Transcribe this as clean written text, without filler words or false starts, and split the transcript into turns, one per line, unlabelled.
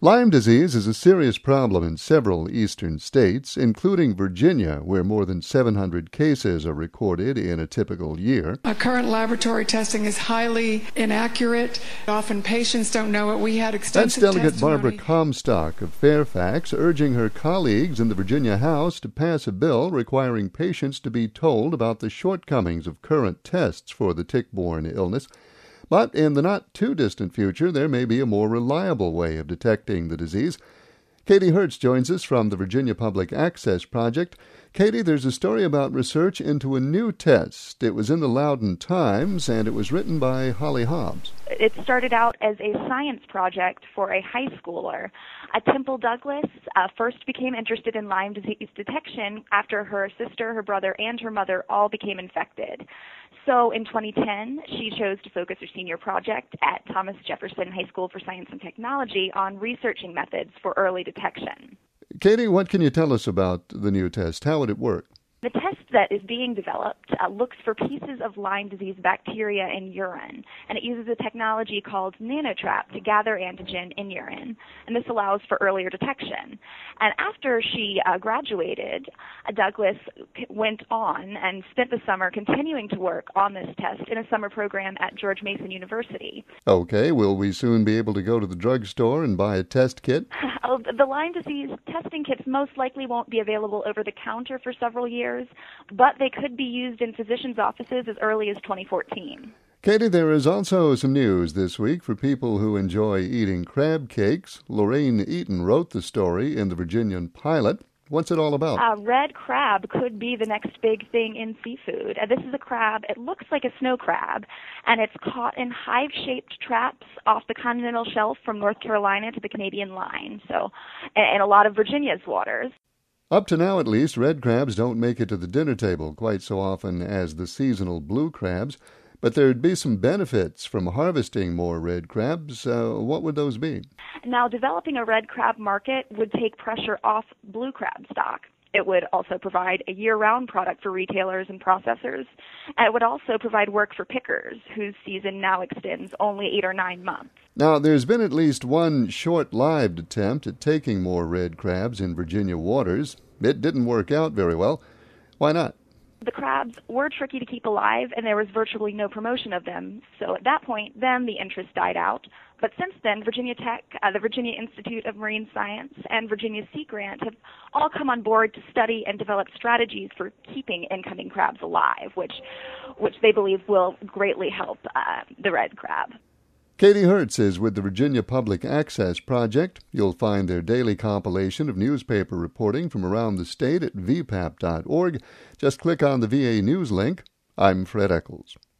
Lyme disease is a serious problem in several eastern states, including Virginia, where more than 700 cases are recorded in a typical year.
Current laboratory testing is highly inaccurate. Often patients don't know it. We had extensive
That's Delegate
testimony.
Barbara Comstock of Fairfax, urging her colleagues in the Virginia House to pass a bill requiring patients to be told about the shortcomings of current tests for the tick-borne illness. But in the not-too-distant future, there may be a more reliable way of detecting the disease. Katie Hertz joins us from the Virginia Public Access Project. Katie, there's a story about research into a new test. It was in the Loudoun Times, and it was written by Holly Hobbs.
It started out as a science project for a high schooler. Temple Douglas first became interested in Lyme disease detection after her sister, her brother, and her mother all became infected. So in 2010, she chose to focus her senior project at Thomas Jefferson High School for Science and Technology on researching methods for early detection.
Katie, what can you tell us about the new test? How would it work?
The test that is being developed looks for pieces of Lyme disease bacteria in urine, and it uses a technology called NanoTrap to gather antigen in urine, and this allows for earlier detection. And after she graduated, Douglas went on and spent the summer continuing to work on this test in a summer program at George Mason University.
Okay, will we soon be able to go to the drugstore and buy a test kit?
The Lyme disease testing kits most likely won't be available over the counter for several years, but they could be used in physicians' offices as early as 2014.
Katie, there is also some news this week for people who enjoy eating crab cakes. Lorraine Eaton wrote the story in the Virginian Pilot. What's it all about?
Red crab could be the next big thing in seafood. This is a crab. It looks like a snow crab, and it's caught in hive-shaped traps off the continental shelf from North Carolina to the Canadian line, so in a lot of Virginia's waters.
Up to now, at least, red crabs don't make it to the dinner table quite so often as the seasonal blue crabs, but there'd be some benefits from harvesting more red crabs. What would those be? Now,
developing a red crab market would take pressure off blue crab stock. It would also provide a year-round product for retailers and processors, and it would also provide work for pickers, whose season now extends only 8 or 9 months.
Now, there's been at least one short-lived attempt at taking more red crabs in Virginia waters. It didn't work out very well. Why not?
The crabs were tricky to keep alive, and there was virtually no promotion of them. So at that point, then the interest died out. But since then, Virginia Tech, the Virginia Institute of Marine Science, and Virginia Sea Grant have all come on board to study and develop strategies for keeping incoming crabs alive, which they believe will greatly help the red crab.
Katie Hertz is with the Virginia Public Access Project. You'll find their daily compilation of newspaper reporting from around the state at vpap.org. Just click on the VA News link. I'm Fred Eccles.